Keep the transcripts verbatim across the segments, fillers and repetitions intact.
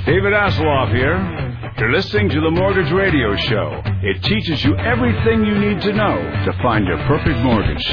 David Asseloff here. You're listening to the Mortgage Radio Show. It teaches you everything you need to know to find your perfect mortgage.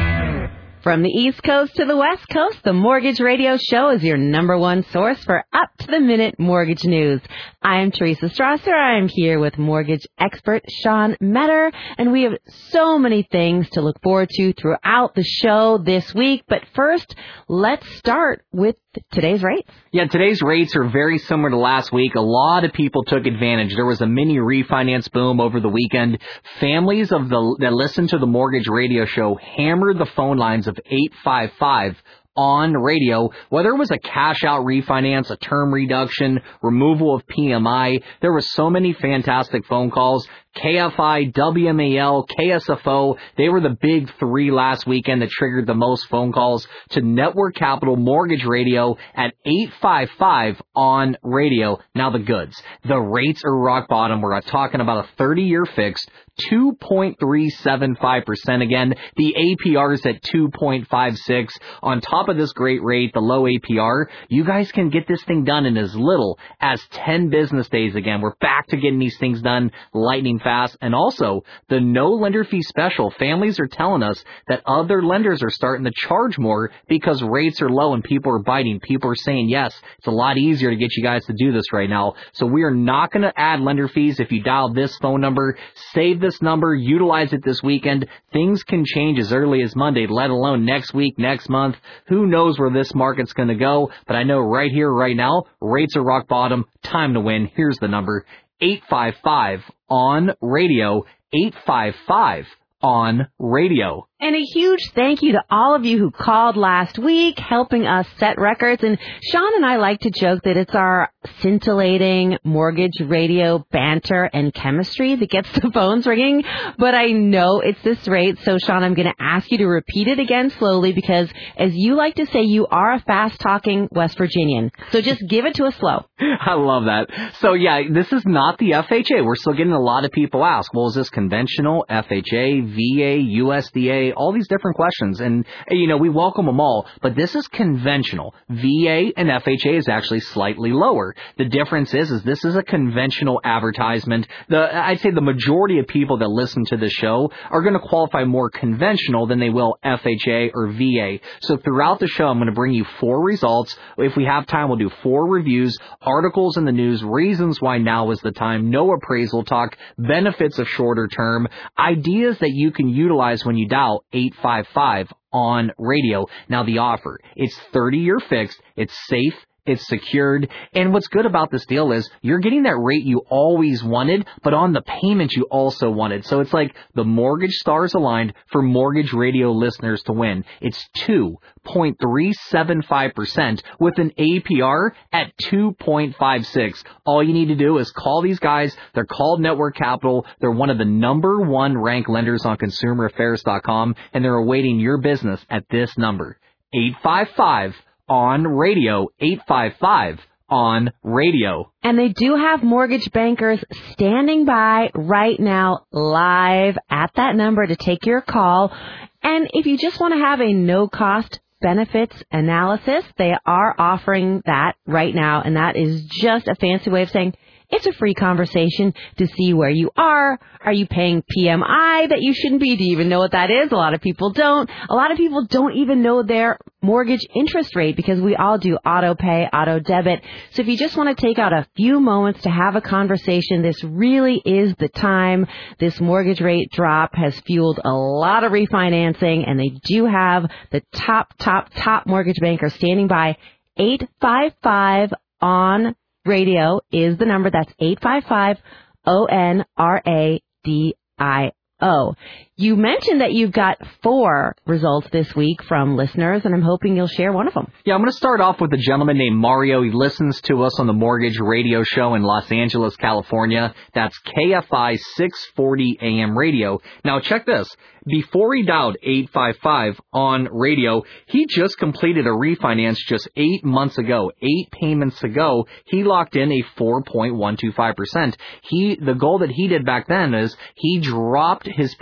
From the East Coast to the West Coast, the Mortgage Radio Show is your number one source for up-to-the-minute mortgage news. I'm Teresa Strasser. I'm here with mortgage expert Sean Metter, and we have so many things to look forward to throughout the show this week. But first, let's start with today's rates. Yeah, today's rates are very similar to last week. A lot of people took advantage. There was a mini refinance boom over the weekend. Families of the that listen to the Mortgage Radio Show hammered the phone lines of eight five five on radio, whether it was a cash-out refinance, a term reduction, removal of P M I. There were so many fantastic phone calls. K F I, W M A L, K S F O, they were the big three last weekend that triggered the most phone calls to Network Capital Mortgage Radio at eight five five on radio. Now the goods. The rates are rock bottom. We're talking about a thirty-year fixed, two point three seven five percent again. The A P R is at two point five six. On top of this great rate, the low A P R, you guys can get this thing done in as little as ten business days again. We're back to getting these things done lightning fast. And also, the no lender fee special. Families are telling us that other lenders are starting to charge more because rates are low and people are biting. People are saying, yes, it's a lot easier to get you guys to do this right now. So we are not going to add lender fees if you dial this phone number. Save this number. Utilize it this weekend. Things can change as early as Monday, let alone next week, next month. Who knows where this market's going to go? But I know right here, right now, rates are rock bottom. Time to win. Here's the number. eight five five on radio, eight five five on radio. And a huge thank you to all of you who called last week, helping us set records. And Sean and I like to joke that it's our scintillating mortgage radio banter and chemistry that gets the phones ringing. But I know it's this rate. So, Sean, I'm going to ask you to repeat it again slowly because, as you like to say, you are a fast-talking West Virginian. So just give it to us slow. I love that. So, yeah, this is not the F H A. We're still getting a lot of people ask, well, is this conventional, F H A, V A, U S D A? All these different questions, and you know we welcome them all, but this is conventional. V A and F H A is actually slightly lower. The difference is is this is a conventional advertisement. The I'd say the majority of people that listen to the show are going to qualify more conventional than they will F H A or V A. So throughout the show I'm going to bring you four results. If we have time, we'll do four reviews, articles in the news, reasons why now is the time, no appraisal talk, benefits of shorter term, ideas that you can utilize when you dial eight five five on radio. Now the offer, it's thirty-year fixed, it's safe, it's secured, and what's good about this deal is you're getting that rate you always wanted, but on the payment you also wanted. So it's like the mortgage stars aligned for Mortgage Radio listeners to win. It's two point three seven five percent with an A P R at two point five six. All you need to do is call these guys. They're called Network Capital. They're one of the number one ranked lenders on consumer affairs dot com, and they're awaiting your business at this number, eight five five on radio, eight five five on radio. And they do have mortgage bankers standing by right now live at that number to take your call. And if you just want to have a no-cost benefits analysis, they are offering that right now. And that is just a fancy way of saying it's a free conversation to see where you are. Are you paying P M I that you shouldn't be? Do you even know what that is? A lot of people don't. A lot of people don't even know their mortgage interest rate because we all do auto pay, auto debit. So if you just want to take out a few moments to have a conversation, this really is the time. This mortgage rate drop has fueled a lot of refinancing, and they do have the top, top, top mortgage banker standing by. eight five five on radio is the number. That's eight five five O N R A D I O. You mentioned that you've got four results this week from listeners, and I'm hoping you'll share one of them. Yeah, I'm going to start off with a gentleman named Mario. He listens to us on the Mortgage Radio Show in Los Angeles, California. That's K F I six forty A M radio. Now, check this. Before he dialed eight five five on radio, he just completed a refinance just eight months ago, eight payments ago. He locked in a four point one two five percent. He, the goal that he did back then is he dropped his P M I.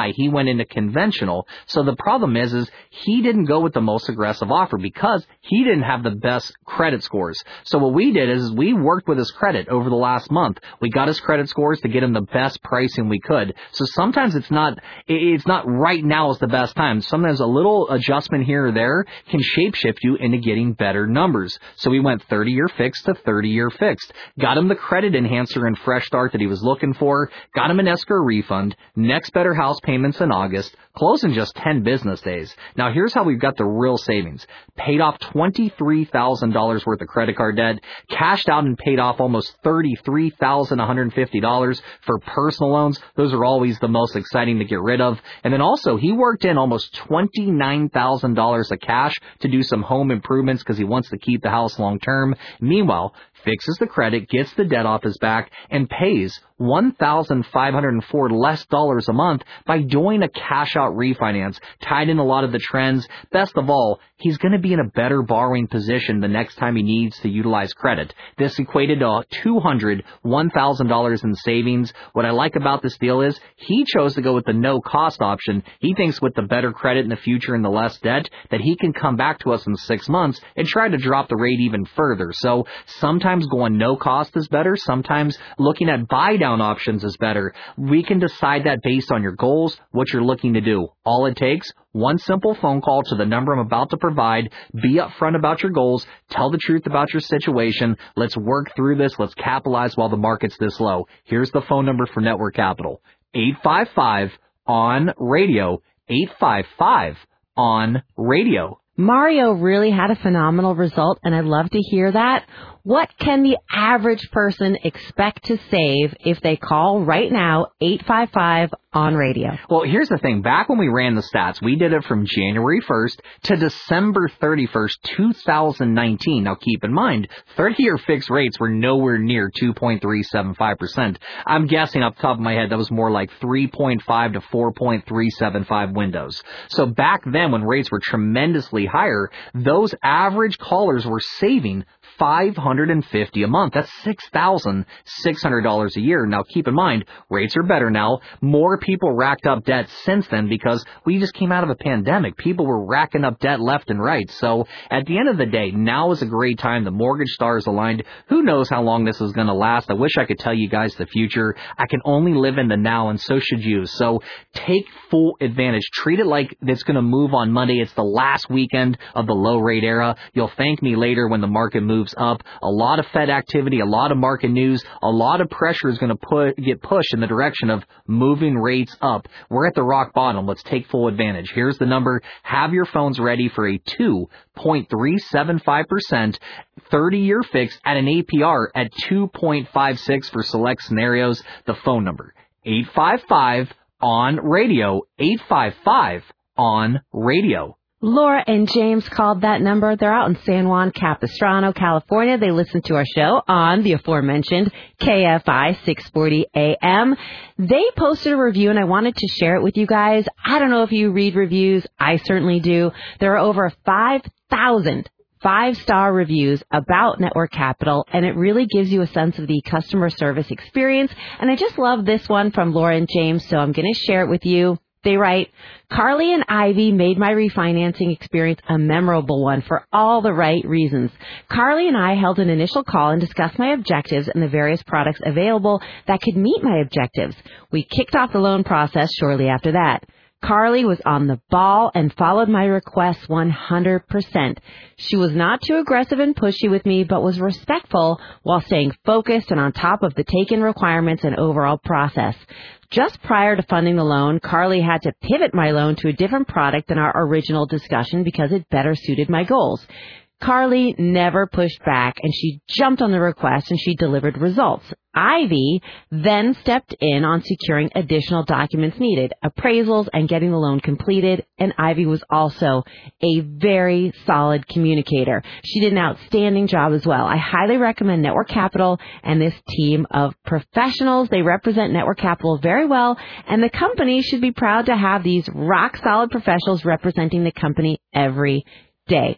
why he went into conventional. So the problem is, is he didn't go with the most aggressive offer because he didn't have the best credit scores. So what we did is we worked with his credit over the last month. We got his credit scores to get him the best pricing we could. So sometimes it's not, it's not right now is the best time. Sometimes a little adjustment here or there can shapeshift you into getting better numbers. So we went thirty-year fixed to thirty-year fixed. Got him the credit enhancer and fresh start that he was looking for. Got him an escrow refund. Next better house payments in August. Close in just ten business days. Now here's how we've got the real savings. Paid off twenty-three thousand dollars worth of credit card debt. Cashed out and paid off almost thirty-three thousand one hundred fifty dollars for personal loans. Those are always the most exciting to get rid of. And then also he worked in almost twenty-nine thousand dollars of cash to do some home improvements because he wants to keep the house long term. Meanwhile, fixes the credit, gets the debt off his back, and pays one thousand five hundred four less dollars a month by doing a cash-out refinance, tied in a lot of the trends. Best of all, he's going to be in a better borrowing position the next time he needs to utilize credit. This equated to two hundred one thousand dollars in savings. What I like about this deal is he chose to go with the no-cost option. He thinks with the better credit in the future and the less debt that he can come back to us in six months and try to drop the rate even further. So sometimes going no-cost is better. Sometimes looking at buy-down options is better. We can decide that based on your goals, what you're looking to do. All it takes, one simple phone call to the number I'm about to provide. Be upfront about your goals. Tell the truth about your situation. Let's work through this. Let's capitalize while the market's this low. Here's the phone number for Network Capital. eight five five on radio. eight five five on radio. Mario really had a phenomenal result, and I'd love to hear that. What can the average person expect to save if they call right now, eight five five on radio? Well, here's the thing. Back when we ran the stats, we did it from January first to December thirty-first, two thousand nineteen. Now, keep in mind, thirty-year fixed rates were nowhere near two point three seven five percent. I'm guessing off the top of my head, that was more like three point five to four point three seven five windows. So back then, when rates were tremendously higher, those average callers were saving five hundred fifty dollars a month. That's six thousand six hundred dollars a year. Now, keep in mind, rates are better now. More people racked up debt since then because we just came out of a pandemic. People were racking up debt left and right. So at the end of the day, now is a great time. The mortgage stars aligned. Who knows how long this is going to last? I wish I could tell you guys the future. I can only live in the now, and so should you. So take full advantage. Treat it like it's going to move on Monday. It's the last weekend of the low rate era. You'll thank me later when the market moves up. A lot of Fed activity, a lot of market news, a lot of pressure is going to put, get pushed in the direction of moving rates up. We're at the rock bottom. Let's take full advantage. Here's the number. Have your phones ready for a two point three seven five percent thirty-year fix at an A P R at two point five six for select scenarios. The phone number, eight five five on radio, eight five five on radio. Laura and James called that number. They're out in San Juan Capistrano, California. They listen to our show on the aforementioned K F I six forty A M. They posted a review, and I wanted to share it with you guys. I don't know if you read reviews. I certainly do. There are over five thousand five-star reviews about Network Capital, and it really gives you a sense of the customer service experience. And I just love this one from Laura and James, so I'm going to share it with you. They write, Carly and Ivy made my refinancing experience a memorable one for all the right reasons. Carly and I held an initial call and discussed my objectives and the various products available that could meet my objectives. We kicked off the loan process shortly after that. Carly was on the ball and followed my requests one hundred percent. She was not too aggressive and pushy with me, but was respectful while staying focused and on top of the take-in requirements and overall process. Just prior to funding the loan, Carly had to pivot my loan to a different product than our original discussion because it better suited my goals. Carly never pushed back, and she jumped on the request, and she delivered results. Ivy then stepped in on securing additional documents needed, appraisals, and getting the loan completed, and Ivy was also a very solid communicator. She did an outstanding job as well. I highly recommend Network Capital and this team of professionals. They represent Network Capital very well, and the company should be proud to have these rock-solid professionals representing the company every day.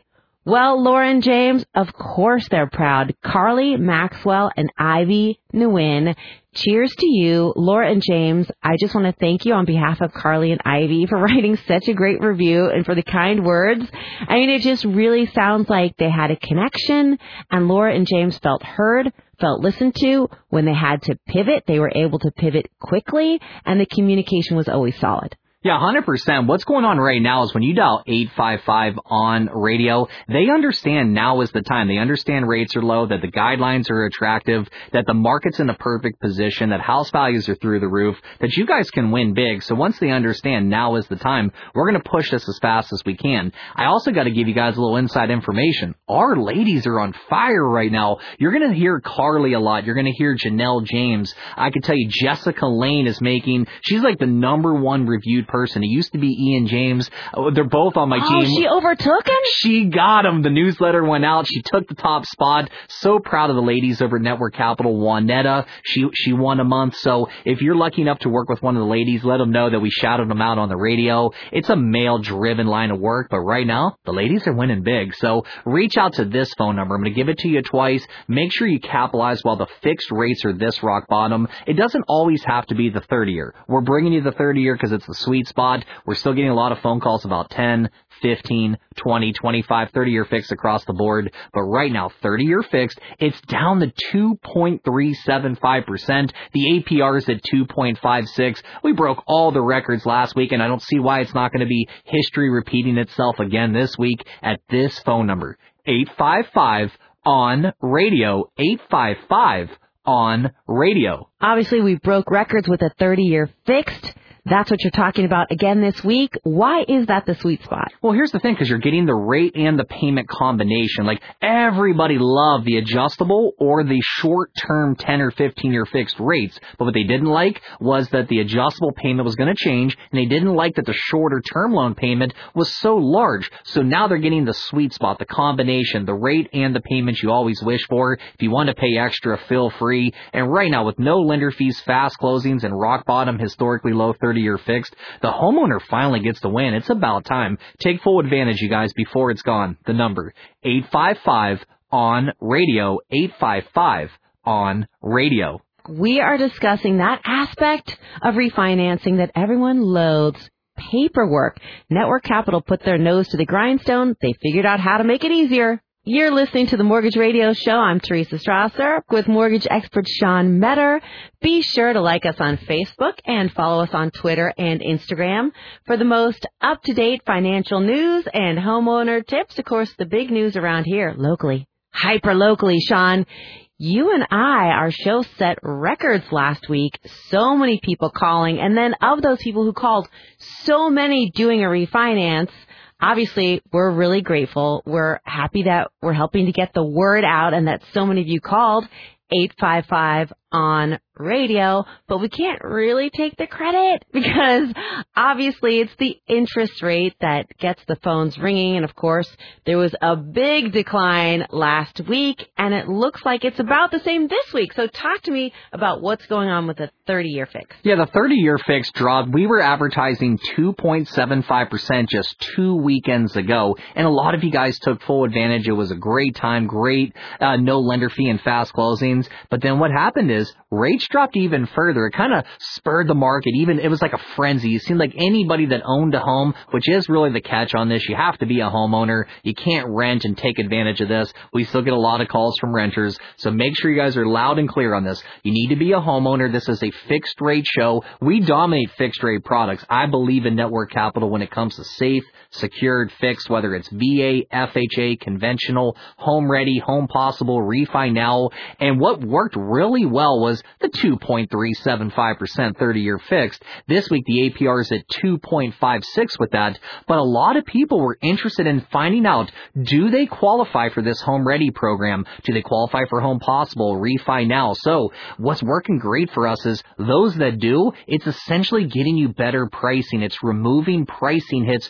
Well, Lauren James, of course they're proud. Carly, Maxwell, and Ivy Nguyen. Cheers to you, Laura and James. I just want to thank you on behalf of Carly and Ivy for writing such a great review and for the kind words. I mean, it just really sounds like they had a connection, and Laura and James felt heard, felt listened to. When they had to pivot, they were able to pivot quickly, and the communication was always solid. Yeah, one hundred percent. What's going on right now is when you dial eight five five on radio, they understand now is the time. They understand rates are low, that the guidelines are attractive, that the market's in the perfect position, that house values are through the roof, that you guys can win big. So once they understand now is the time, we're going to push this as fast as we can. I also got to give you guys a little inside information. Our ladies are on fire right now. You're going to hear Carly a lot. You're going to hear Janelle James. I can tell you Jessica Lane is making, she's like the number one reviewed person. It used to be Ian James. They're both on my oh, team. She overtook him? She got him. The newsletter went out. She took the top spot. So proud of the ladies over at Network Capital. Juanetta, she she won a month. So if you're lucky enough to work with one of the ladies, let them know that we shouted them out on the radio. It's a male-driven line of work, but right now, the ladies are winning big. So reach out to this phone number. I'm going to give it to you twice. Make sure you capitalize while the fixed rates are this rock bottom. It doesn't always have to be the thirty-year. We're bringing you the thirty-year because it's the sweet spot. We're still getting a lot of phone calls about ten, fifteen, twenty, twenty-five, thirty-year fixed across the board. But right now, thirty-year fixed, it's down to two point three seven five percent. The A P R is at two point five six. We broke all the records last week, and I don't see why it's not going to be history repeating itself again this week at this phone number, eight five five on radio, eight five five on radio. Obviously, we broke records with a thirty-year fixed. That's what you're talking about again this week. Why is that the sweet spot? Well, here's the thing, because you're getting the rate and the payment combination. Like, everybody loved the adjustable or the short-term ten or fifteen-year fixed rates. But what they didn't like was that the adjustable payment was going to change, and they didn't like that the shorter term loan payment was so large. So now they're getting the sweet spot, the combination, the rate and the payment you always wish for. If you want to pay extra, feel free. And right now, with no lender fees, fast closings, and rock bottom, historically low thirty-year fixed, the homeowner finally gets the win. It's about time. Take full advantage, you guys, before it's gone. The number, eight five five on radio, eight five five on radio. We are discussing that aspect of refinancing that everyone loathes, paperwork. Network Capital put their nose to the grindstone. They figured out how to make it easier. You're listening to the Mortgage Radio Show. I'm Teresa Strasser with mortgage expert Sean Metter. Be sure to like us on Facebook and follow us on Twitter and Instagram for the most up-to-date financial news and homeowner tips. Of course, the big news around here locally, hyper-locally, Sean. You and I, our show set records last week. So many people calling. And then of those people who called, so many doing a refinance. Obviously, we're really grateful. We're happy that we're helping to get the word out and that so many of you called eight five five on radio, but we can't really take the credit because obviously it's the interest rate that gets the phones ringing. And of course, there was a big decline last week and it looks like it's about the same this week. So talk to me about what's going on with the thirty-year fix. Yeah, the thirty-year fix dropped. We were advertising two point seven five percent just two weekends ago, and a lot of you guys took full advantage. It was a great time, great uh, no lender fee and fast closings. But then what happened is rates dropped even further. It kind of spurred the market. Even it was like a frenzy. It seemed like anybody that owned a home, which is really the catch on this, you have to be a homeowner. You can't rent and take advantage of this. We still get a lot of calls from renters. So make sure you guys are loud and clear on this. You need to be a homeowner. This is a fixed rate show. We dominate fixed rate products. I believe in Network Capital when it comes to safe, secured, fixed, whether it's V A, F H A, conventional, home ready, home possible, refi now. And what worked really well was the two point three seven five percent thirty-year fixed. This week, the A P R is at two point five six with that. But a lot of people were interested in finding out, do they qualify for this home ready program? Do they qualify for home possible, refi now? So what's working great for us is those that do, it's essentially getting you better pricing. It's removing pricing hits for maybe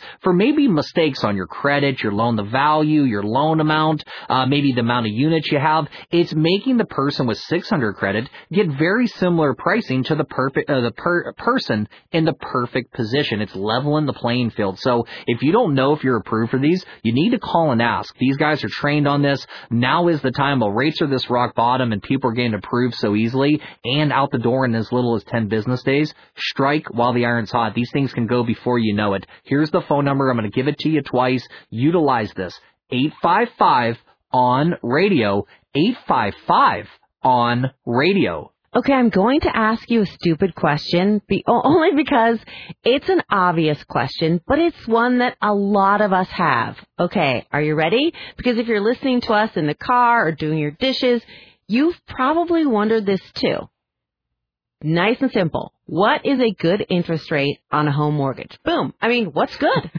maybe mistakes on your credit, your loan, the value, your loan amount, uh, maybe the amount of units you have. It's making the person with six hundred credit get very similar pricing to the perfect, uh, the per- person in the perfect position. It's leveling the playing field. So if you don't know if you're approved for these, you need to call and ask. These guys are trained on this. Now is the time. While rates are this rock bottom and people are getting approved so easily and out the door in as little as ten business days, strike while the iron's hot. These things can go before you know it. Here's the phone number. I'm going to give it to you twice. Utilize this. eight five five on radio. eight five five on radio. Okay, I'm going to ask you a stupid question, be, only because it's an obvious question, but it's one that a lot of us have. Okay, are you ready? Because if you're listening to us in the car or doing your dishes, you've probably wondered this too. Nice and simple. What is a good interest rate on a home mortgage? Boom. I mean, what's good?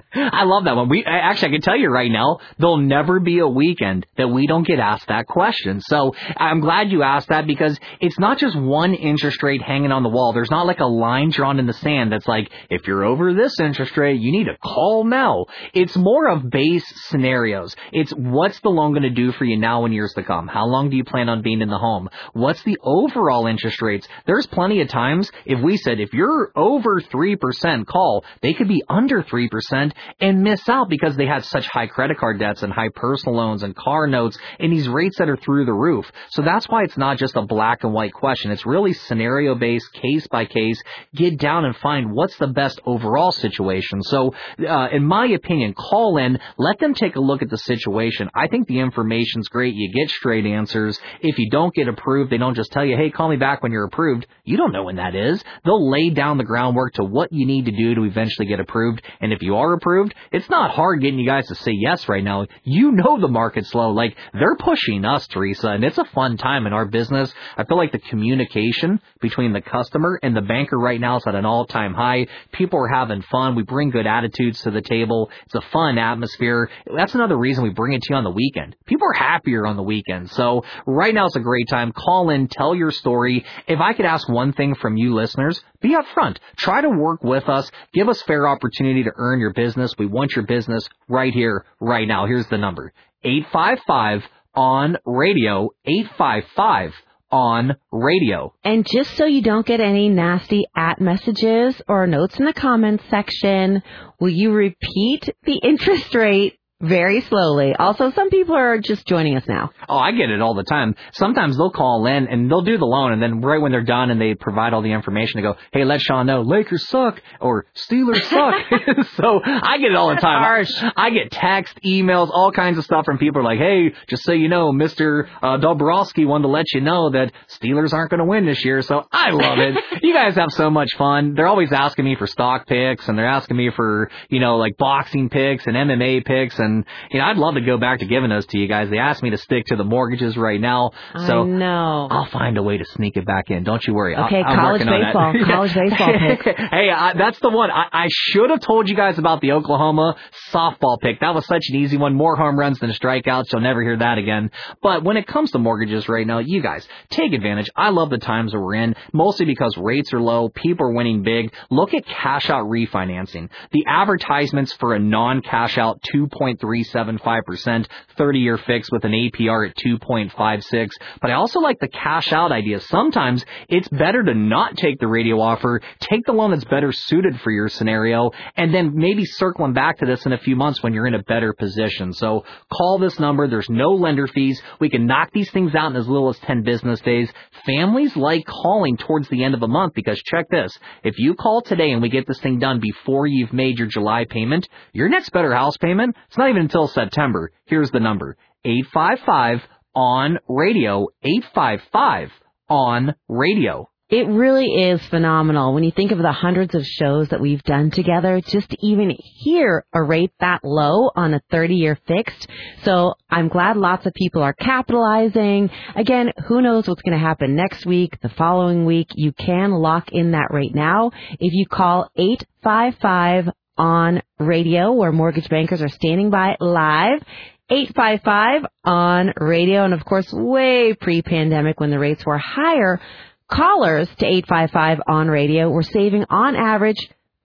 I love that one. We actually, I can tell you right now, there'll never be a weekend that we don't get asked that question. So I'm glad you asked that, because it's not just one interest rate hanging on the wall. There's not like a line drawn in the sand that's like, if you're over this interest rate, you need to call now. It's more of base scenarios. It's what's the loan going to do for you now and years to come? How long do you plan on being in the home? What's the overall interest rates? There's plenty of times if we said, if you're over three percent, call, they could be under three percent and miss out because they had such high credit card debts and high personal loans and car notes and these rates that are through the roof. So that's why it's not just a black and white question. It's really scenario based, case by case. Get down and find what's the best overall situation. So uh, in my opinion, call in, let them take a look at the situation. I think the information's great. You get straight answers. If you don't get approved, they don't just tell you, hey, call me back when you're approved. You don't know when that is. They'll lay down the groundwork to what you need to do to eventually get approved. And if you are approved, it's not hard getting you guys to say yes right now. You know the market's slow. Like, they're pushing us, Teresa, and it's a fun time in our business. I feel like the communication between the customer and the banker right now is at an all-time high. People are having fun. We bring good attitudes to the table. It's a fun atmosphere. That's another reason we bring it to you on the weekend. People are happier on the weekend. So right now it's a great time. Call in, tell your story. If I could ask one thing from you listeners, be upfront. Try to work with us. Give us fair opportunity to earn your business. We want your business right here, right now. Here's the number. eight five five on radio. eight five five on radio. And just so you don't get any nasty at messages or notes in the comments section, will you repeat the interest rate very slowly? Also, some people are just joining us now. Oh, I get it all the time. Sometimes they'll call in and they'll do the loan, and then right when they're done and they provide all the information, they go, hey, let Sean know Lakers suck or Steelers suck. So I get it all the time. Harsh. I, I get text, emails, all kinds of stuff from people like, hey, just so you know, Mister Uh, Dobrowski wanted to let you know that Steelers aren't going to win this year. So I love it. You guys have so much fun. They're always asking me for stock picks, and they're asking me for, you know, like boxing picks and M M A picks. And And, you know, I'd love to go back to giving those to you guys. They asked me to stick to the mortgages right now. So I know. I'll find a way to sneak it back in. Don't you worry. Okay, I, I'm college working baseball. on that. College baseball pick. Hey, I, that's the one. I, I should have told you guys about the Oklahoma softball pick. That was such an easy one. More home runs than strikeouts. You'll never hear that again. But when it comes to mortgages right now, you guys, take advantage. I love the times that we're in, mostly because rates are low. People are winning big. Look at cash out refinancing. The advertisements for a non-cash out two point three seven five percent, thirty-year fix with an A P R at two point five six. But I also like the cash out idea. Sometimes it's better to not take the radio offer, take the loan that's better suited for your scenario, and then maybe circling back to this in a few months when you're in a better position. So call this number. There's no lender fees. We can knock these things out in as little as ten business days. Families like calling towards the end of a month because check this. If you call today and we get this thing done before you've made your July payment, your next better house payment, it's not even until September. Here's the number. eight five five on radio. eight five five on radio. It really is phenomenal when you think of the hundreds of shows that we've done together, just to even hear a rate that low on a thirty-year fixed. So I'm glad lots of people are capitalizing. Again, who knows what's going to happen next week, the following week. You can lock in that rate now if you call eight five five on radio, where Mortgage Bankers are standing by live. eight five five on radio. And of course, way pre-pandemic when the rates were higher, callers to eight five five on radio were saving on average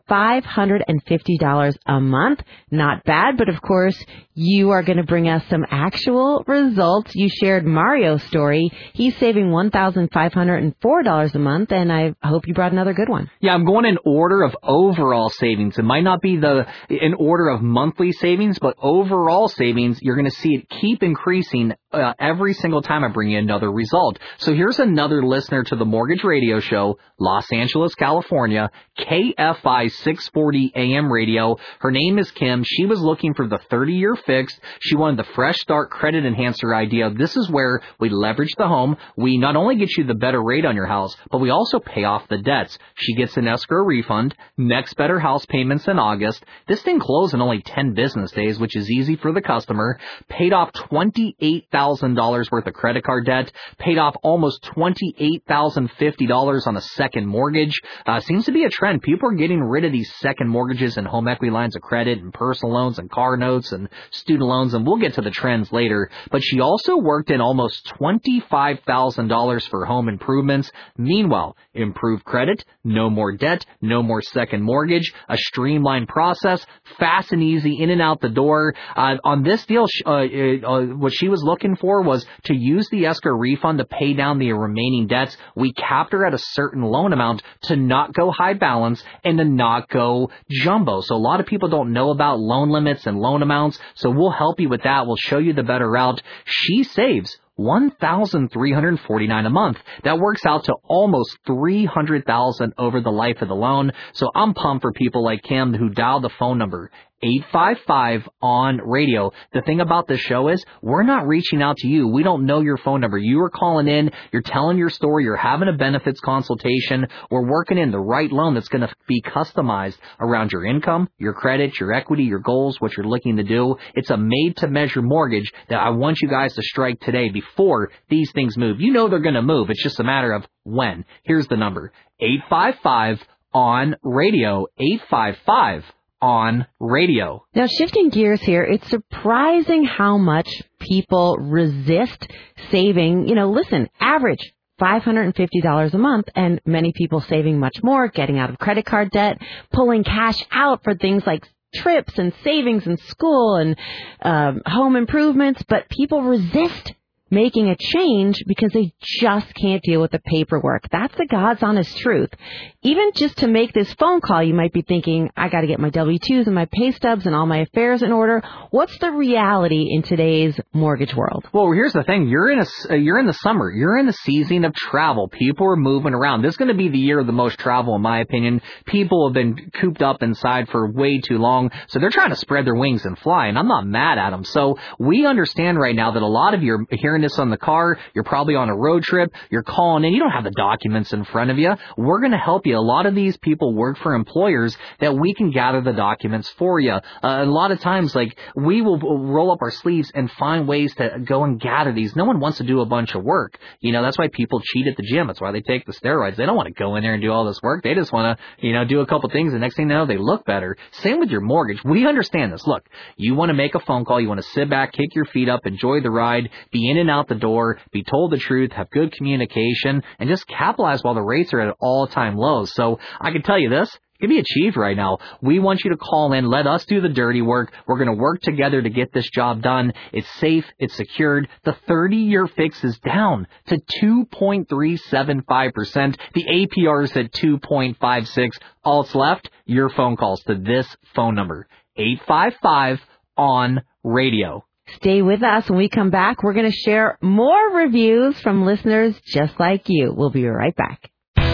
five hundred fifty dollars a month. Not bad, but of course, you are going to bring us some actual results. You shared Mario's story. He's saving one thousand five hundred four dollars a month, and I hope you brought another good one. Yeah, I'm going in order of overall savings. It might not be the in order of monthly savings, but overall savings, you're going to see it keep increasing uh, every single time I bring you another result. So here's another listener to the Mortgage Radio Show, Los Angeles, California, K F I six forty A M radio. Her name is Kim. She was looking for the thirty-year fixed. She wanted the Fresh Start Credit Enhancer idea. This is where we leverage the home. We not only get you the better rate on your house, but we also pay off the debts. She gets an escrow refund, next better house payments in August. This thing closed in only ten business days, which is easy for the customer. Paid off twenty-eight thousand dollars worth of credit card debt. Paid off almost twenty-eight thousand fifty dollars on a second mortgage. Uh, seems to be a trend. People are getting rid of these second mortgages and home equity lines of credit and personal loans and car notes and student loans, and we'll get to the trends later. But she also worked in almost twenty-five thousand dollars for home improvements. Meanwhile, improved credit, no more debt, no more second mortgage, a streamlined process, fast and easy, in and out the door. Uh, on this deal, uh, uh, what she was looking for was to use the escrow refund to pay down the remaining debts. We capped her at a certain loan amount to not go high balance and to not go jumbo. So a lot of people don't know about loan limits and loan amounts, so we'll help you with that. We'll show you the better route. She saves one thousand three hundred forty-nine dollars a month. That works out to almost three hundred thousand dollars over the life of the loan. So I'm pumped for people like Kim who dial the phone number eight five five on radio. The thing about this show is we're not reaching out to you. We don't know your phone number. You are calling in, you're telling your story, you're having a benefits consultation. We're working in the right loan that's going to be customized around your income, your credit, your equity, your goals, what you're looking to do. It's a made-to-measure mortgage that I want you guys to strike today before these things move. You know they're going to move. It's just a matter of when. Here's the number, eight five five on radio, eight five five on radio. Now, shifting gears here, it's surprising how much people resist saving. You know, listen, average five hundred fifty dollars a month, and many people saving much more, getting out of credit card debt, pulling cash out for things like trips and savings and school and um, home improvements, but people resist making a change because they just can't deal with the paperwork. That's the God's honest truth. Even just to make this phone call, you might be thinking, I got to get my W two's and my pay stubs and all my affairs in order. What's the reality in today's mortgage world? Well, here's the thing. You're in a, you're in the summer. You're in the season of travel. People are moving around. This is going to be the year of the most travel, in my opinion. People have been cooped up inside for way too long, so they're trying to spread their wings and fly, and I'm not mad at them. So we understand right now that a lot of you are hearing this on the car, you're probably on a road trip, you're calling in, you don't have the documents in front of you. We're going to help you. A lot of these people work for employers that we can gather the documents for you. Uh, a lot of times, like, we will roll up our sleeves and find ways to go and gather these. No one wants to do a bunch of work. You know, that's why people cheat at the gym. That's why they take the steroids. They don't want to go in there and do all this work. They just want to, you know, do a couple things. The next thing they know, they look better. Same with your mortgage. We understand this. Look, you want to make a phone call. You want to sit back, kick your feet up, enjoy the ride, be in and out the door, be told the truth, have good communication, and just capitalize while the rates are at all-time lows. So I can tell you this, it can be achieved right now. We want you to call in, let us do the dirty work. We're going to work together to get this job done. It's safe, it's secured. The thirty-year fix is down to two point three seven five percent. The A P R is at two point five six. All that's left, your phone calls to this phone number, eight five five on radio. Stay with us. When we come back, we're going to share more reviews from listeners just like you. We'll be right back.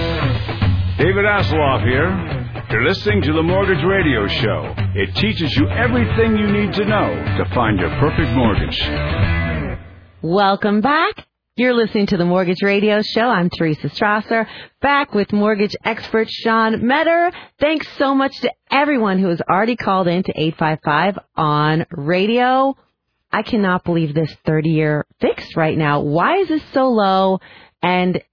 David Asseloff here. You're listening to the Mortgage Radio Show. It teaches you everything you need to know to find your perfect mortgage. Welcome back. You're listening to the Mortgage Radio Show. I'm Teresa Strasser, back with mortgage expert Sean Metter. Thanks so much to everyone who has already called in to eight five five on radio. I cannot believe this thirty-year fixed right now. Why is this so low? And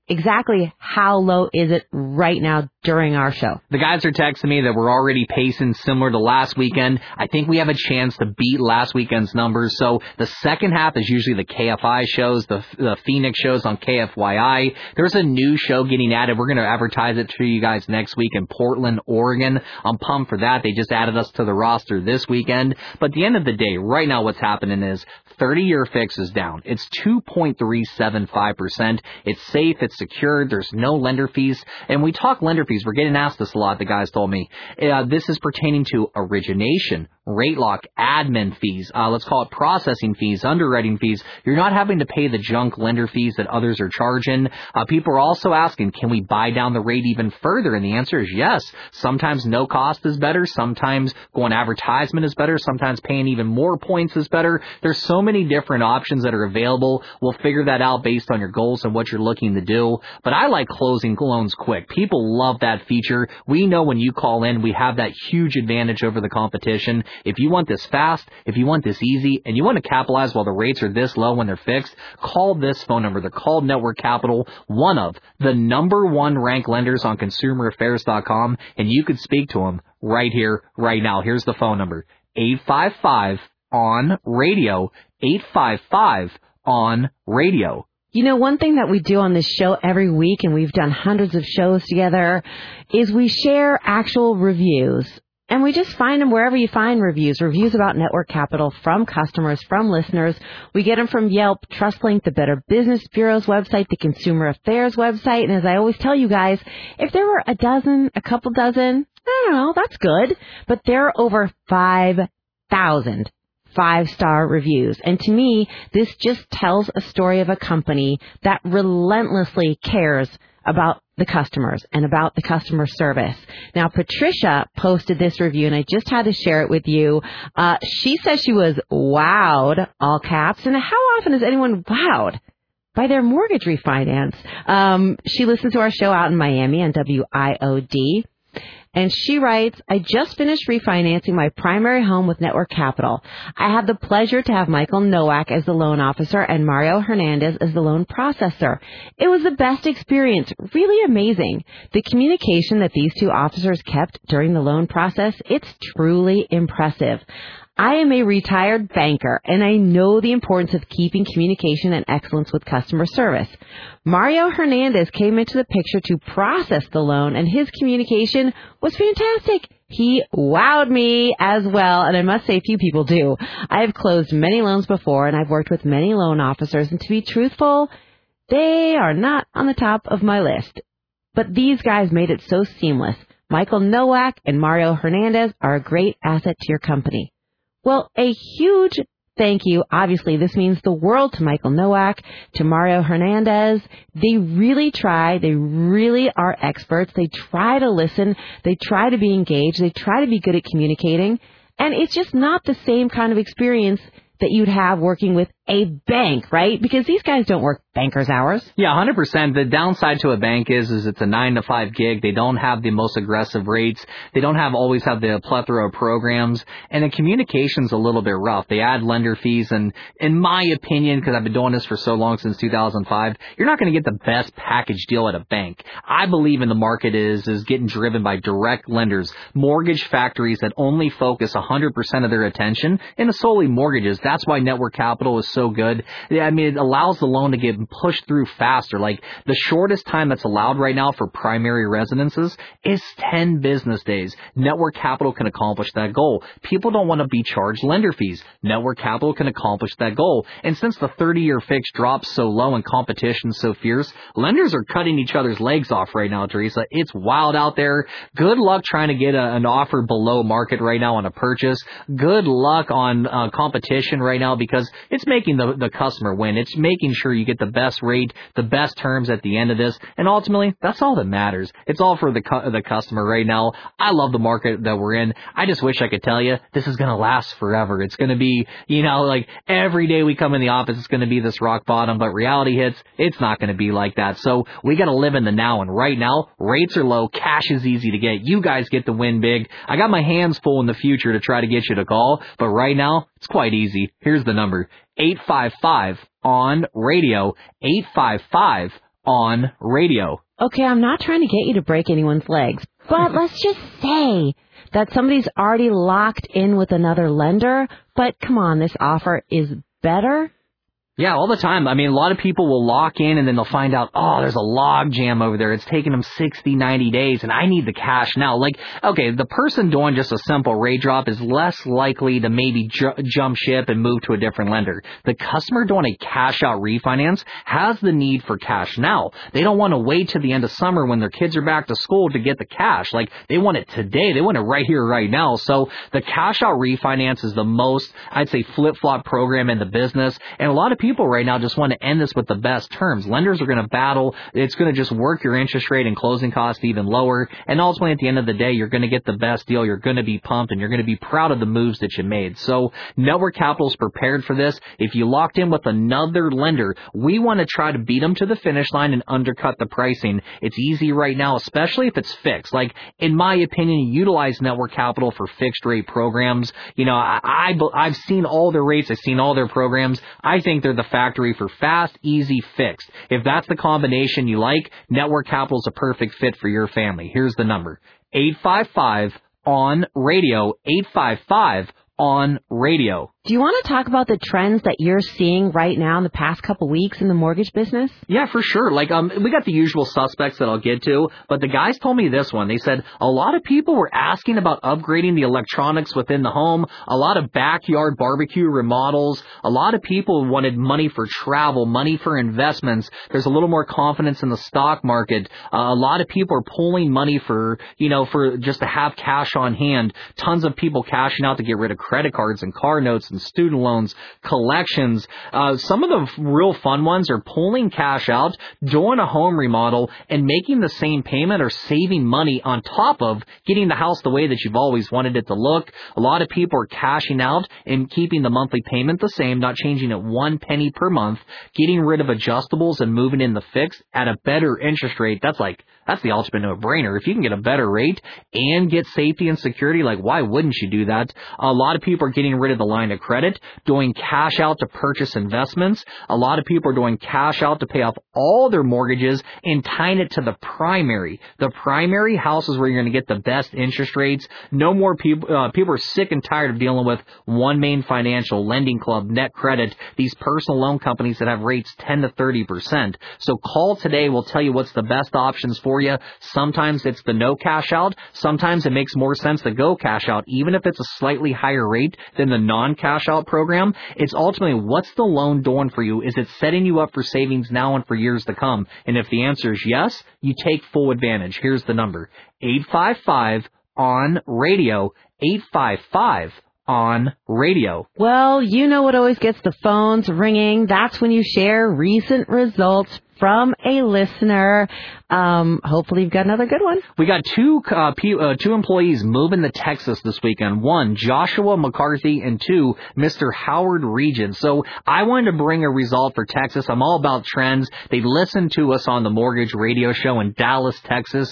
exactly how low is it right now during our show? The guys are texting me that we're already pacing similar to last weekend. I think we have a chance to beat last weekend's numbers. So the second half is usually the K F I shows, the, the Phoenix shows on K F Y I. There's a new show getting added. We're going to advertise it to you guys next week in Portland, Oregon. I'm pumped for that. They just added us to the roster this weekend. But at the end of the day, right now what's happening is thirty-year fix is down. It's two point three seven five percent. It's safe. It's secured. There's no lender fees. And we talk lender fees. We're getting asked this a lot, the guys told me. Uh, this is pertaining to origination, rate lock, admin fees, uh, let's call it processing fees, underwriting fees. You're not having to pay the junk lender fees that others are charging. Uh, people are also asking, can we buy down the rate even further? And the answer is yes. Sometimes no cost is better. Sometimes going advertisement is better. Sometimes paying even more points is better. There's so many different options that are available. We'll figure that out based on your goals and what you're looking to do. But I like closing loans quick. People love that feature. We know when you call in, we have that huge advantage over the competition. If you want this fast, if you want this easy, and you want to capitalize while the rates are this low when they're fixed, call this phone number. They're called Network Capital, one of the number one ranked lenders on consumer affairs dot com, and you could speak to them right here, right now. Here's the phone number, eight five five on radio, eight five five on radio. You know, one thing that we do on this show every week, and we've done hundreds of shows together, is we share actual reviews. And we just find them wherever you find reviews, reviews about Network Capital from customers, from listeners. We get them from Yelp, TrustLink, the Better Business Bureau's website, the Consumer Affairs website. And as I always tell you guys, if there were a dozen, a couple dozen, I don't know, that's good. But there are over five thousand five-star reviews. And to me, this just tells a story of a company that relentlessly cares about the customers and about the customer service. Now, Patricia posted this review, and I just had to share it with you. Uh, she says she was wowed, all caps. And how often is anyone wowed by their mortgage refinance? Um, she listens to our show out in Miami on W I O D. And she writes, I just finished refinancing my primary home with Network Capital. I had the pleasure to have Michael Nowak as the loan officer and Mario Hernandez as the loan processor. It was the best experience, really amazing. The communication that these two officers kept during the loan process, it's truly impressive. I am a retired banker, and I know the importance of keeping communication and excellence with customer service. Mario Hernandez came into the picture to process the loan, and his communication was fantastic. He wowed me as well, and I must say few people do. I have closed many loans before, and I've worked with many loan officers, and to be truthful, they are not on the top of my list. But these guys made it so seamless. Michael Nowak and Mario Hernandez are a great asset to your company. Well, a huge thank you. Obviously, this means the world to Michael Nowak, to Mario Hernandez. They really try. They really are experts. They try to listen. They try to be engaged. They try to be good at communicating. And it's just not the same kind of experience that you'd have working with a bank, right? Because these guys don't work banker's hours. Yeah, one hundred percent. The downside to a bank is is it's a nine to five gig. They don't have the most aggressive rates. They don't have always have the plethora of programs. And the communication's a little bit rough. They add lender fees. And in my opinion, because I've been doing this for so long, since two thousand five, you're not going to get the best package deal at a bank. I believe in the market is is getting driven by direct lenders, mortgage factories that only focus one hundred percent of their attention into solely mortgages. That's why Network Capital is so good. I mean, it allows the loan to get pushed through faster. Like, the shortest time that's allowed right now for primary residences is ten business days. Network Capital can accomplish that goal. People don't want to be charged lender fees. Network Capital can accomplish that goal. And since the thirty-year fix drops so low and competition's so fierce, lenders are cutting each other's legs off right now, Teresa. It's wild out there. Good luck trying to get a, an offer below market right now on a purchase. Good luck on uh, competition right now, because it's making the, the customer win. It's making sure you get the best rate, the best terms at the end of this. And ultimately, that's all that matters. It's all for the cu- the customer right now. I love the market that we're in. I just wish I could tell you this is going to last forever. It's going to be, you know, like every day we come in the office, it's going to be this rock bottom. But reality hits, it's not going to be like that. So we got to live in the now. And right now, rates are low. Cash is easy to get. You guys get to win big. I got my hands full in the future to try to get you to call. But right now, it's quite easy. Here's the number. eight five five on radio, eight five five on radio. Okay, I'm not trying to get you to break anyone's legs, but let's just say that somebody's already locked in with another lender, but come on, this offer is better. Yeah, all the time. I mean, a lot of people will lock in and then they'll find out, oh, there's a log jam over there. It's taking them sixty, ninety days and I need the cash now. Like, okay, the person doing just a simple rate drop is less likely to maybe ju- jump ship and move to a different lender. The customer doing a cash out refinance has the need for cash now. They don't want to wait to the end of summer when their kids are back to school to get the cash. Like, they want it today. They want it right here, right now. So the cash out refinance is the most, I'd say, flip-flop program in the business. And a lot of people People right now just want to end this with the best terms. Lenders are going to battle. It's going to just work your interest rate and closing costs even lower. And ultimately, at the end of the day, you're going to get the best deal. You're going to be pumped, and you're going to be proud of the moves that you made. So Network Capital is prepared for this. If you locked in with another lender, we want to try to beat them to the finish line and undercut the pricing. It's easy right now, especially if it's fixed. Like, in my opinion, utilize Network Capital for fixed rate programs. You know, I, I, I've seen all their rates. I've seen all their programs. I think they're the factory for fast, easy, fixed. If that's the combination you like, Network Capital is a perfect fit for your family. Here's the number. eight five five on radio. eight five five on radio. Do you want to talk about the trends that you're seeing right now in the past couple weeks in the mortgage business? Yeah, for sure. Like, um, we got the usual suspects that I'll get to, but the guys told me this one. They said a lot of people were asking about upgrading the electronics within the home, a lot of backyard barbecue remodels, a lot of people wanted money for travel, money for investments. There's a little more confidence in the stock market. Uh, a lot of people are pulling money for, you know, for just to have cash on hand. Tons of people cashing out to get rid of credit cards and car notes and student loans, collections. Uh, some of the real fun ones are pulling cash out, doing a home remodel, and making the same payment or saving money on top of getting the house the way that you've always wanted it to look. A lot of people are cashing out and keeping the monthly payment the same, not changing it one penny per month, getting rid of adjustables and moving in the fixed at a better interest rate. That's like, that's the ultimate no-brainer. If you can get a better rate and get safety and security, like, why wouldn't you do that? A lot of people are getting rid of the line of credit, doing cash out to purchase investments. A lot of people are doing cash out to pay off all their mortgages and tying it to the primary. The primary house is where you're going to get the best interest rates. No more people, uh, people are sick and tired of dealing with One Main Financial, Lending Club, Net Credit, these personal loan companies that have rates ten to thirty percent. So call today. We'll tell you what's the best options for you. Sometimes it's the no cash out. Sometimes it makes more sense to go cash out, even if it's a slightly higher rate than the non-cash out program. It's ultimately, what's the loan doing for you? Is it setting you up for savings now and for years to come? And if the answer is yes, you take full advantage. Here's the number. eight five five on radio. eight five five on radio. Well, you know what always gets the phones ringing. That's when you share recent results from a listener. Um, hopefully you've got another good one. We got two uh, P, uh, two employees moving to Texas this weekend. One, Joshua McCarthy, and two, Mister Howard Regent. So I wanted to bring a result for Texas. I'm all about trends. They listened to us on the Mortgage Radio Show in Dallas, Texas,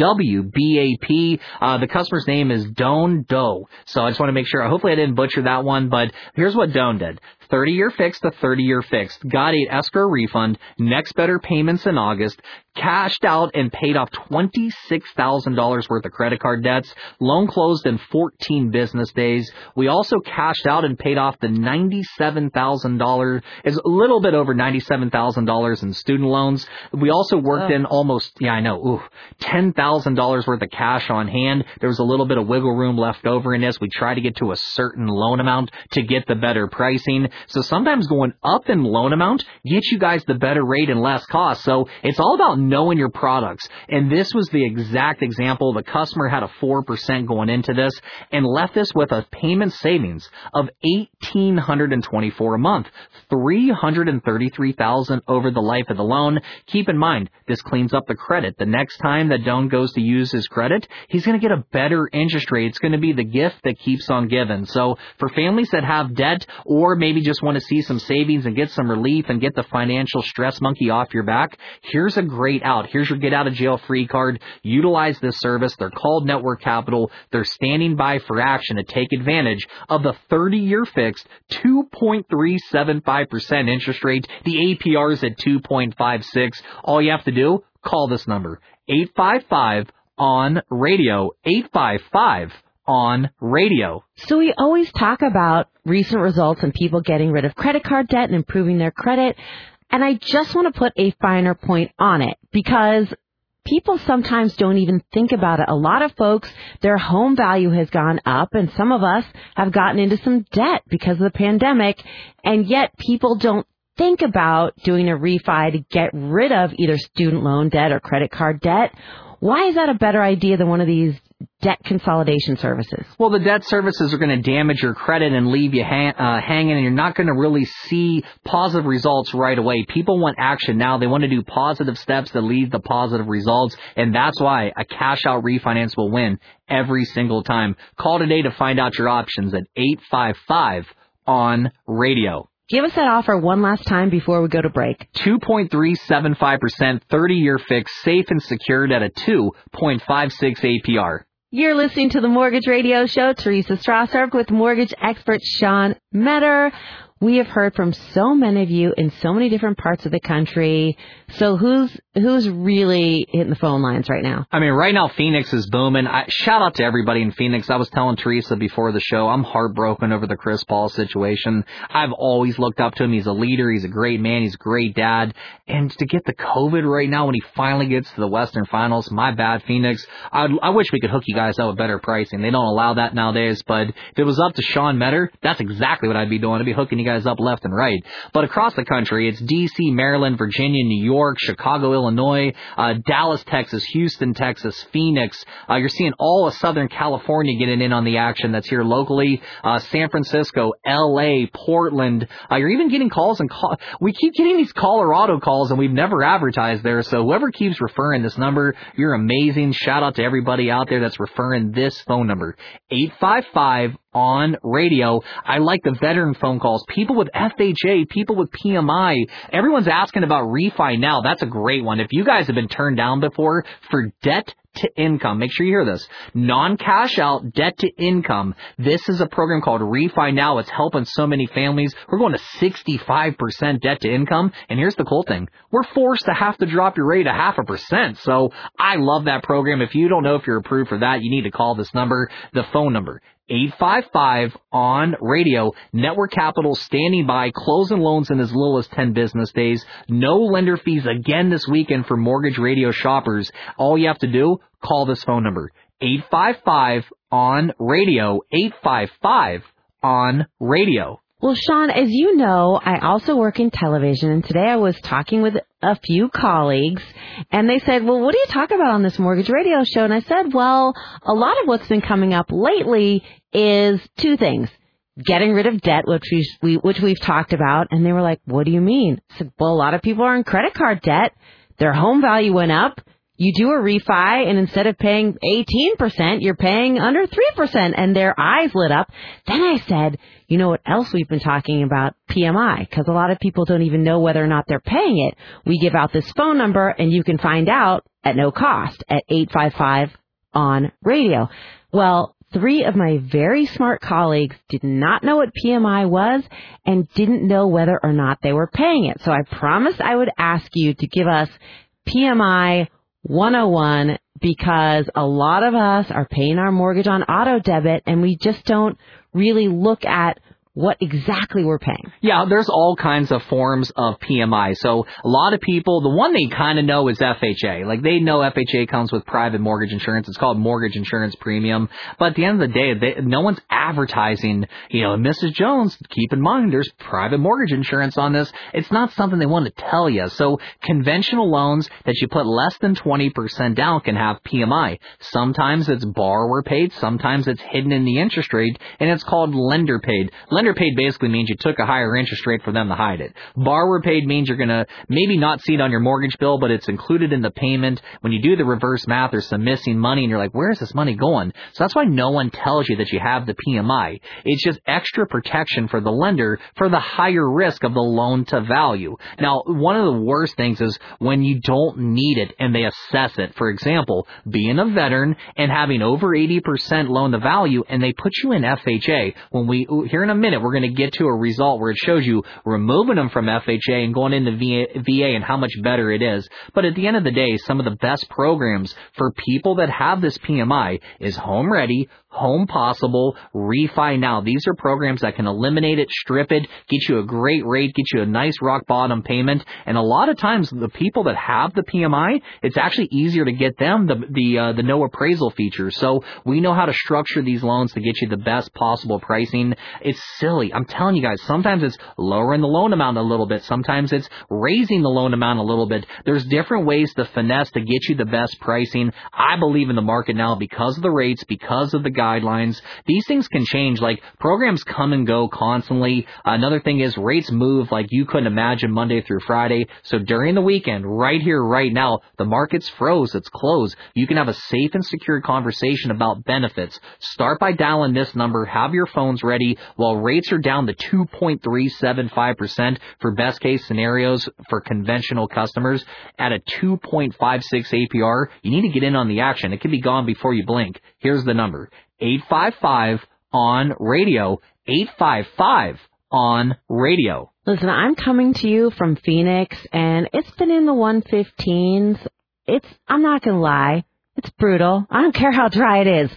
W B A P. Uh, the customer's name is Doan Doe. So I just want to make sure. Hopefully I didn't butcher that one, but here's what Doan did. thirty-year fixed to thirty-year fixed. Got a escrow refund. Next better payments in August. Cashed out and paid off twenty-six thousand dollars worth of credit card debts. Loan closed in fourteen business days. We also cashed out and paid off the ninety-seven thousand dollars, is a little bit over ninety-seven thousand dollars in student loans. We also worked oh. in almost, yeah, I know, ooh, ten thousand dollars worth of cash on hand. There was a little bit of wiggle room left over in this. We tried to get to a certain loan amount to get the better pricing. So sometimes going up in loan amount gets you guys the better rate and less cost. So it's all about knowing your products. And this was the exact example. The customer had a four percent going into this and left us with a payment savings of one thousand eight hundred twenty-four dollars a month, three hundred thirty-three thousand dollars over the life of the loan. Keep in mind, this cleans up the credit. The next time that Doan goes to use his credit, he's going to get a better interest rate. It's going to be the gift that keeps on giving. So for families that have debt or maybe just want to see some savings and get some relief and get the financial stress monkey off your back, here's a great straight out. Here's your get out of jail free card. Utilize this service. They're called Network Capital. They're standing by for action to take advantage of the thirty-year fixed two point three seven five percent interest rate. The A P R is at two point five six. All you have to do, call this number, eight five five on radio, eight five five on radio. So we always talk about recent results and people getting rid of credit card debt and improving their credit. And I just want to put a finer point on it because people sometimes don't even think about it. A lot of folks, their home value has gone up, and some of us have gotten into some debt because of the pandemic, and yet people don't think about doing a refi to get rid of either student loan debt or credit card debt. Why is that a better idea than one of these debt consolidation services? Well, the debt services are going to damage your credit and leave you hang, uh, hanging, and you're not going to really see positive results right away. People want action now. They want to do positive steps that lead to positive results, and that's why a cash-out refinance will win every single time. Call today to find out your options at eight five five on radio. Give us that offer one last time before we go to break. two point three seven five percent, thirty-year fixed, safe and secured at a two point five six A P R. You're listening to the Mortgage Radio Show. Teresa Strasser with mortgage expert Sean Metter. We have heard from so many of you in so many different parts of the country. So who's who's really hitting the phone lines right now? I mean, right now, Phoenix is booming. I, shout out to everybody in Phoenix. I was telling Teresa before the show, I'm heartbroken over the Chris Paul situation. I've always looked up to him. He's a leader. He's a great man. He's a great dad. And to get the COVID right now when he finally gets to the Western Finals, my bad, Phoenix. I, I wish we could hook you guys up with better pricing. They don't allow that nowadays. But if it was up to Sean Metter, that's exactly what I'd be doing. I'd be hooking you guys up left and right. But across the country, it's D C, Maryland, Virginia, New York, Chicago, Illinois, uh, Dallas, Texas, Houston, Texas, Phoenix. Uh, you're seeing all of Southern California getting in on the action that's here locally. Uh, San Francisco, L A, Portland. Uh, you're even getting calls and call. We keep getting these Colorado calls and we've never advertised there. So whoever keeps referring this number, you're amazing. Shout out to everybody out there that's referring this phone number, eight five five on radio. I like the veteran phone calls. People with F H A, people with P M I. Everyone's asking about refi now. That's a great one. If you guys have been turned down before for debt to income, make sure you hear this. Non-cash out debt to income. This is a program called Refi Now. It's helping so many families. We're going to sixty-five percent debt to income. And here's the cool thing. We're forced to have to drop your rate a half a percent. So I love that program. If you don't know if you're approved for that, you need to call this number, the phone number, eight five five on radio. Network Capital standing by, closing loans in as little as ten business days. No lender fees again this weekend for Mortgage Radio shoppers. All you have to do, call this phone number, eight five five on radio, eight five five on radio. Well, Sean, as you know, I also work in television, and today I was talking with a few colleagues, and they said, well, what do you talk about on this Mortgage Radio Show? And I said, well, a lot of what's been coming up lately is two things. Getting rid of debt, which we, we which we've talked about, and they were like, what do you mean? I said, well, a lot of people are in credit card debt. Their home value went up. You do a refi, and instead of paying eighteen percent, you're paying under three percent, and their eyes lit up. Then I said, you know what else we've been talking about? P M I, because a lot of people don't even know whether or not they're paying it. We give out this phone number, and you can find out at no cost at eight five five on radio. Well, three of my very smart colleagues did not know what P M I was and didn't know whether or not they were paying it. So I promised I would ask you to give us P M I one oh one, because a lot of us are paying our mortgage on auto debit and we just don't really look at what exactly we're paying. Yeah, there's all kinds of forms of P M I. So a lot of people, the one they kind of know is F H A. Like they know F H A comes with private mortgage insurance. It's called mortgage insurance premium. But at the end of the day, they, no one's advertising, you know, Missus Jones, keep in mind there's private mortgage insurance on this. It's not something they want to tell you. So conventional loans that you put less than twenty percent down can have P M I. Sometimes it's borrower paid. Sometimes it's hidden in the interest rate, and it's called lender paid. lender paid basically means you took a higher interest rate for them to hide it. Borrower paid means you're going to maybe not see it on your mortgage bill, but it's included in the payment. When you do the reverse math, there's some missing money, and you're like, where is this money going? So that's why no one tells you that you have the P M I. It's just extra protection for the lender for the higher risk of the loan to value. Now, one of the worst things is when you don't need it and they assess it. For example, being a veteran and having over eighty percent loan to value, and they put you in F H A. When we, here in a minute, we're going to get to a result where it shows you removing them from F H A and going into V A and how much better it is. But at the end of the day, some of the best programs for people that have this P M I is Home Ready, Home Possible, Refi Now. These are programs that can eliminate it, strip it, get you a great rate, get you a nice rock bottom payment. And a lot of times, the people that have the P M I, it's actually easier to get them the the uh, the no appraisal feature. So we know how to structure these loans to get you the best possible pricing. It's silly. I'm telling you guys, sometimes it's lowering the loan amount a little bit. Sometimes it's raising the loan amount a little bit. There's different ways to finesse to get you the best pricing. I believe in the market now because of the rates, because of the guidelines. These things can change. Like, programs come and go constantly. Another thing is rates move like you couldn't imagine Monday through Friday. So during the weekend, right here, right now, the market's froze. It's closed. You can have a safe and secure conversation about benefits. Start by dialing this number. Have your phones ready while rates are down to two point three seven five percent for best case scenarios for conventional customers at a two point five six A P R. You need to get in on the action. It could be gone before you blink. Here's the number. eight five five on radio. eight five five on radio. Listen, I'm coming to you from Phoenix, and it's been in the one fifteens. It's, I'm not going to lie, it's brutal. I don't care how dry it is.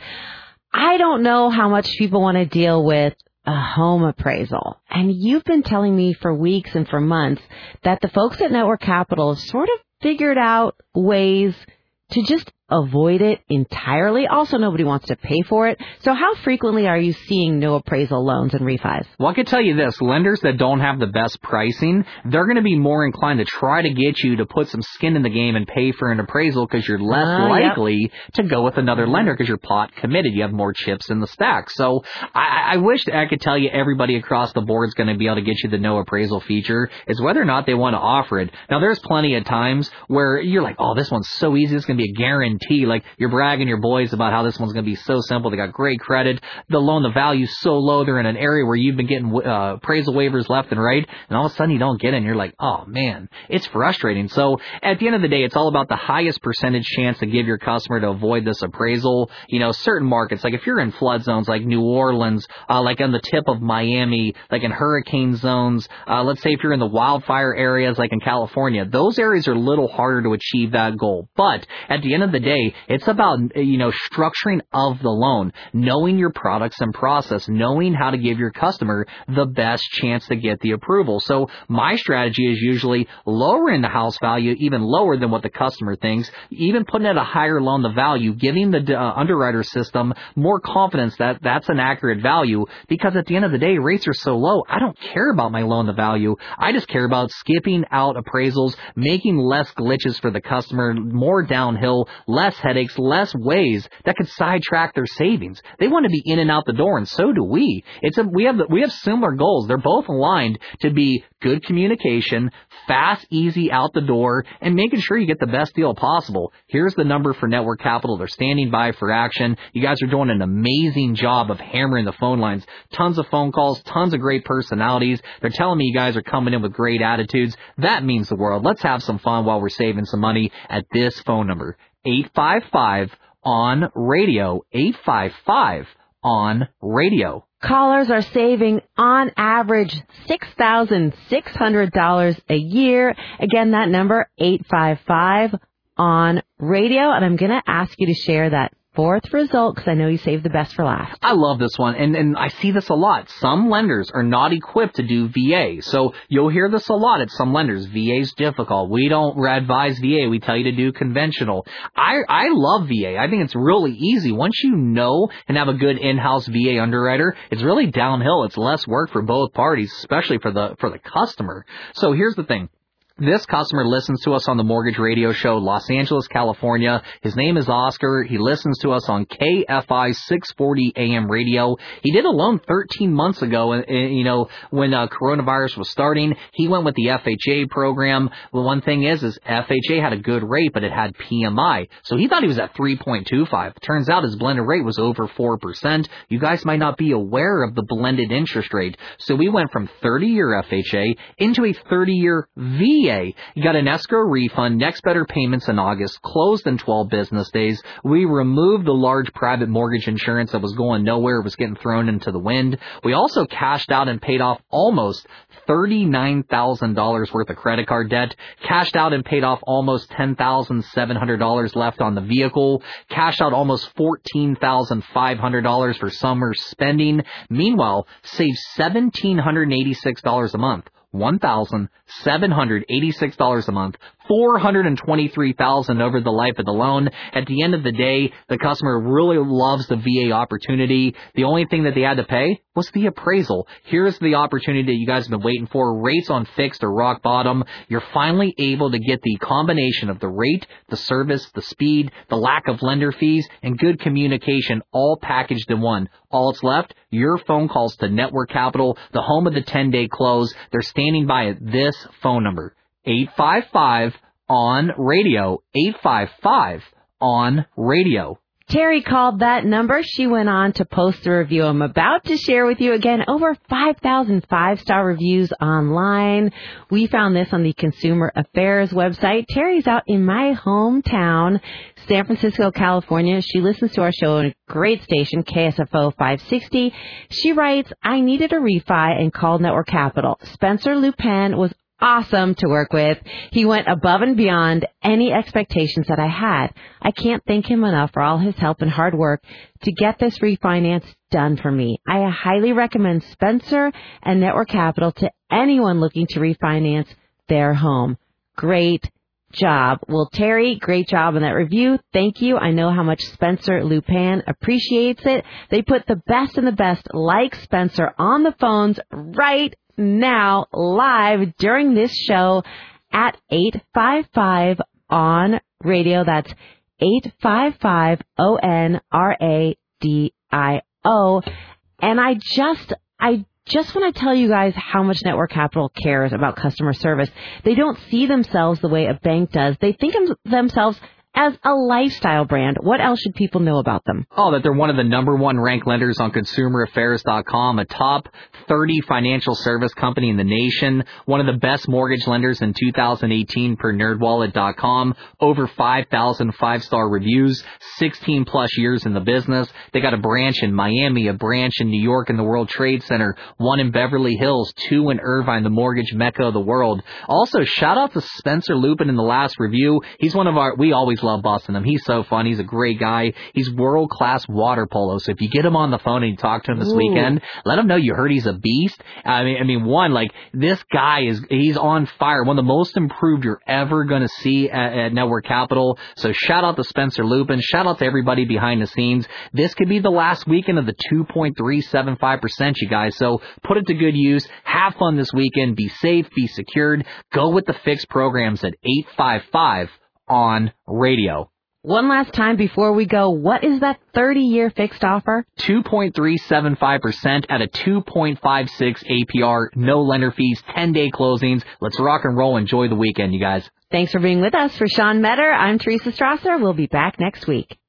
I don't know how much people want to deal with a home appraisal. And you've been telling me for weeks and for months that the folks at Network Capital have sort of figured out ways to just avoid it entirely. Also, nobody wants to pay for it. So how frequently are you seeing no appraisal loans and refis? Well, I can tell you this. Lenders that don't have the best pricing, they're going to be more inclined to try to get you to put some skin in the game and pay for an appraisal because you're less uh, likely yep. to go with another lender because you're pot committed. You have more chips in the stack. So I, I wish I could tell you everybody across the board is going to be able to get you the no appraisal feature. It's whether or not they want to offer it. Now, there's plenty of times where you're like, oh, this one's so easy. It's going to be a guarantee. Like, you're bragging your boys about how this one's going to be so simple. They got great credit. The loan, the value's so low. They're in an area where you've been getting uh, appraisal waivers left and right, and all of a sudden you don't get it, and you're like, oh, man, it's frustrating. So at the end of the day, it's all about the highest percentage chance to give your customer to avoid this appraisal. You know, certain markets, like if you're in flood zones like New Orleans, uh, like on the tip of Miami, like in hurricane zones, uh, let's say if you're in the wildfire areas like in California, those areas are a little harder to achieve that goal. But at the end of the day, it's about, you know, structuring of the loan, knowing your products and process, knowing how to give your customer the best chance to get the approval. So my strategy is usually lowering the house value even lower than what the customer thinks, even putting it a higher loan to value, giving the uh, underwriter system more confidence that that's an accurate value, because at the end of the day, rates are so low, I don't care about my loan to value. I just care about skipping out appraisals, making less glitches for the customer, more downhill, less headaches, less ways that could sidetrack their savings. They want to be in and out the door, and so do we. It's a, we have we have similar goals. They're both aligned to be good communication, fast, easy out the door, and making sure you get the best deal possible. Here's the number for Network Capital. They're standing by for action. You guys are doing an amazing job of hammering the phone lines. Tons of phone calls, tons of great personalities. They're telling me you guys are coming in with great attitudes. That means the world. Let's have some fun while we're saving some money at this phone number. eight five five on radio. eight five five on radio. Callers are saving on average six thousand six hundred dollars a year. Again, that number, eight five five on radio. And I'm going to ask you to share that fourth result, because I know you saved the best for last. I love this one, and, and I see this a lot. Some lenders are not equipped to do V A, so you'll hear this a lot at some lenders. V A's difficult. We don't advise V A. We tell you to do conventional. I, I love V A. I think it's really easy. Once you know and have a good in-house V A underwriter, it's really downhill. It's less work for both parties, especially for the for the customer. So here's the thing. This customer listens to us on the Mortgage Radio Show, Los Angeles, California. His name is Oscar. He listens to us on K F I six forty A M radio. He did a loan thirteen months ago, and, you know, when uh, coronavirus was starting. He went with the F H A program. Well, one thing is, is F H A had a good rate, but it had P M I. So he thought he was at three point two five. Turns out his blended rate was over four percent. You guys might not be aware of the blended interest rate. So we went from thirty-year F H A into a thirty-year V A. You got an escrow refund, next better payments in August, closed in twelve business days. We removed the large private mortgage insurance that was going nowhere, was getting thrown into the wind. We also cashed out and paid off almost thirty-nine thousand dollars worth of credit card debt, cashed out and paid off almost ten thousand seven hundred dollars left on the vehicle, cashed out almost fourteen thousand five hundred dollars for summer spending. Meanwhile, saved one thousand seven hundred eighty-six dollars a month. one thousand seven hundred eighty-six dollars a month, four hundred twenty-three thousand dollars over the life of the loan. At the end of the day, the customer really loves the V A opportunity. The only thing that they had to pay was the appraisal. Here's the opportunity that you guys have been waiting for. Rates on fixed or rock bottom. You're finally able to get the combination of the rate, the service, the speed, the lack of lender fees, and good communication all packaged in one. All it's left, your phone calls to Network Capital, the home of the ten-day close. They're standing by at this phone number, eight five five on radio, eight five five on radio. Terry called that number. She went on to post the review I'm about to share with you. Again, over five thousand five-star reviews online. We found this on the Consumer Affairs website. Terry's out in my hometown, San Francisco, California. She listens to our show on a great station, K S F O five sixty. She writes, I needed a refi and called Network Capital. Spencer Lupin was awesome to work with. He went above and beyond any expectations that I had. I can't thank him enough for all his help and hard work to get this refinance done for me. I highly recommend Spencer and Network Capital to anyone looking to refinance their home. Great job. Well, Terry, great job on that review. Thank you. I know how much Spencer Lupin appreciates it. They put the best and the best, like Spencer, on the phones right now, live during this show at eight five five on radio. That's eight five five O N R A D I O. And I just, I just want to tell you guys how much Network Capital cares about customer service. They don't see themselves the way a bank does. They think of themselves as a lifestyle brand. What else should people know about them? Oh, that they're one of the number one ranked lenders on consumer affairs dot com, a top thirty financial service company in the nation, one of the best mortgage lenders in two thousand eighteen per nerd wallet dot com, over five thousand five-star reviews, sixteen plus years in the business. They got a branch in Miami, a branch in New York in the World Trade Center, one in Beverly Hills, two in Irvine, the mortgage mecca of the world. Also, shout out to Spencer Lupin in the last review. He's one of our, we always love busting him. He's so fun. He's a great guy. He's world-class water polo. So if you get him on the phone and you talk to him this Ooh. weekend, let him know you heard he's a beast. I mean, I mean, one, like, this guy is, he's on fire. One of the most improved you're ever going to see at, at Network Capital. So shout out to Spencer Lupin. Shout out to everybody behind the scenes. This could be the last weekend of the two point three seven five percent, you guys. So put it to good use. Have fun this weekend. Be safe. Be secured. Go with the fixed programs at eight five five on radio. One last time before we go, what is that thirty-year fixed offer? two point three seven five percent at a two point five six A P R, no lender fees, ten-day closings. Let's rock and roll. Enjoy the weekend, you guys. Thanks for being with us. For Sean Metter, I'm Teresa Strasser. We'll be back next week.